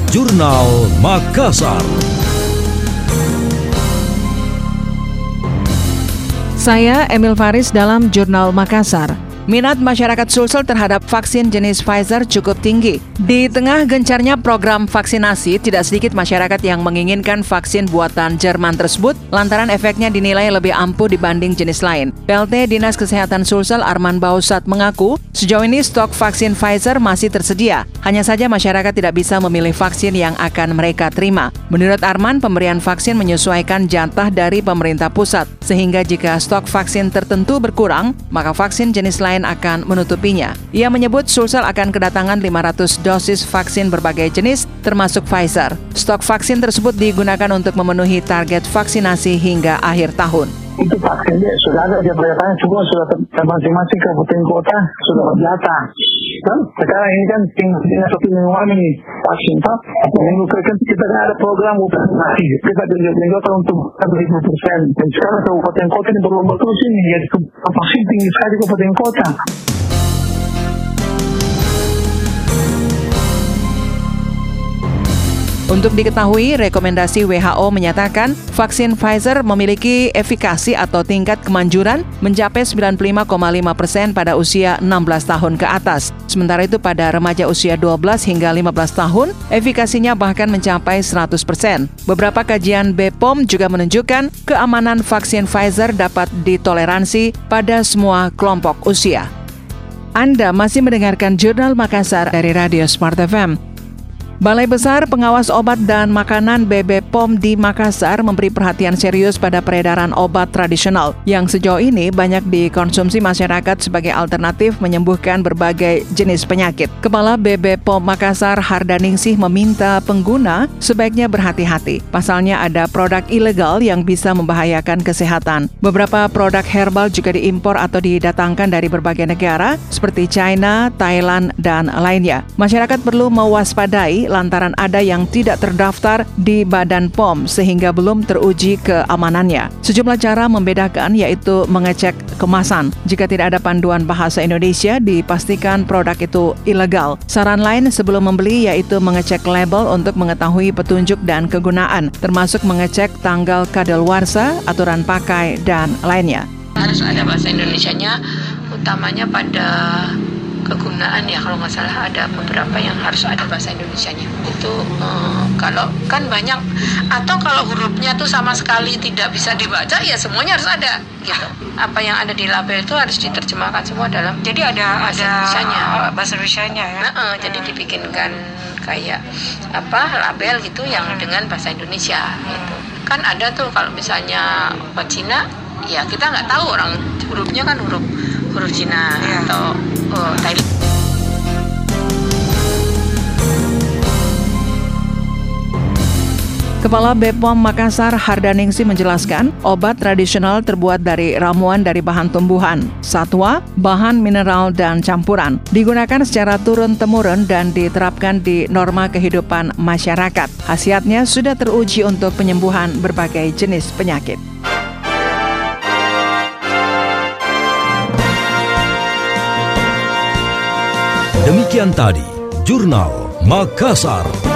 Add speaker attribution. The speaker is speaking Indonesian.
Speaker 1: Jurnal Makassar.
Speaker 2: Saya Emil Faris dalam Jurnal Makassar. Minat masyarakat Sulsel terhadap vaksin jenis Pfizer cukup tinggi. Di tengah gencarnya program vaksinasi, tidak sedikit masyarakat yang menginginkan vaksin buatan Jerman tersebut lantaran efeknya dinilai lebih ampuh dibanding jenis lain. PLT Dinas Kesehatan Sulsel Arman Bausat mengaku, sejauh ini stok vaksin Pfizer masih tersedia. Hanya saja masyarakat tidak bisa memilih vaksin yang akan mereka terima. Menurut Arman, pemberian vaksin menyesuaikan jatah dari pemerintah pusat, sehingga jika stok vaksin tertentu berkurang, maka vaksin jenis lain akan menutupinya. Ia menyebut Sulsel akan kedatangan 500 dosis vaksin berbagai jenis, termasuk Pfizer. Stok vaksin tersebut digunakan untuk memenuhi target vaksinasi hingga akhir tahun.
Speaker 3: Itu vaksinnya sudah ada, dia pernyataannya semua sudah masing-masing kabupaten kota sudah berdata. Kan? Sekarang ini kan tinggal satu minggu ini vaksin tak? Minggu kan kita ada program vaksinasi. Kita tunjuk-tunjukkan untuk 100%. Dan sekarang kabupaten kota ini berlomba terus ini, jadi vaksin tinggi sekali kabupaten kota.
Speaker 2: Untuk diketahui, rekomendasi WHO menyatakan vaksin Pfizer memiliki efikasi atau tingkat kemanjuran mencapai 95,5% pada usia 16 tahun ke atas. Sementara itu pada remaja usia 12 hingga 15 tahun, efikasinya bahkan mencapai 100%. Beberapa kajian BPOM juga menunjukkan keamanan vaksin Pfizer dapat ditoleransi pada semua kelompok usia. Anda masih mendengarkan Jurnal Makassar dari Radio Smart FM. Balai Besar Pengawas Obat dan Makanan BPOM di Makassar memberi perhatian serius pada peredaran obat tradisional yang sejauh ini banyak dikonsumsi masyarakat sebagai alternatif menyembuhkan berbagai jenis penyakit. Kepala BPOM Makassar Hardaningsih meminta pengguna sebaiknya berhati-hati. Pasalnya ada produk ilegal yang bisa membahayakan kesehatan. Beberapa produk herbal juga diimpor atau didatangkan dari berbagai negara seperti China, Thailand, dan lainnya. Masyarakat perlu mewaspadai lantaran ada yang tidak terdaftar di Badan POM sehingga belum teruji keamanannya. Sejumlah cara membedakan yaitu mengecek kemasan. Jika tidak ada panduan bahasa Indonesia, dipastikan produk itu ilegal. Saran lain sebelum membeli yaitu mengecek label untuk mengetahui petunjuk dan kegunaan, termasuk mengecek tanggal kadaluarsa, aturan pakai, dan lainnya.
Speaker 4: Harus ada bahasa Indonesianya, utamanya pada kegunaan ya, kalau nggak salah ada beberapa yang harus ada bahasa Indonesianya. Itu kalau kan banyak, atau kalau hurufnya tuh sama sekali tidak bisa dibaca, ya semuanya harus ada gitu. Apa yang ada di label itu harus diterjemahkan semua dalam. Jadi ada bahasa Indonesianya ya. Jadi dibikinkan kayak label gitu yang dengan bahasa Indonesia gitu. Kan ada tuh kalau misalnya obat Cina, ya kita nggak tahu orang hurufnya kan huruf Cina ya, atau Thailand.
Speaker 2: Kepala BPOM Makassar Hardaningsih menjelaskan, obat tradisional terbuat dari ramuan dari bahan tumbuhan, satwa, bahan mineral, dan campuran. Digunakan secara turun-temurun dan diterapkan di norma kehidupan masyarakat. Khasiatnya sudah teruji untuk penyembuhan berbagai jenis penyakit.
Speaker 1: Demikian tadi, Jurnal Makassar.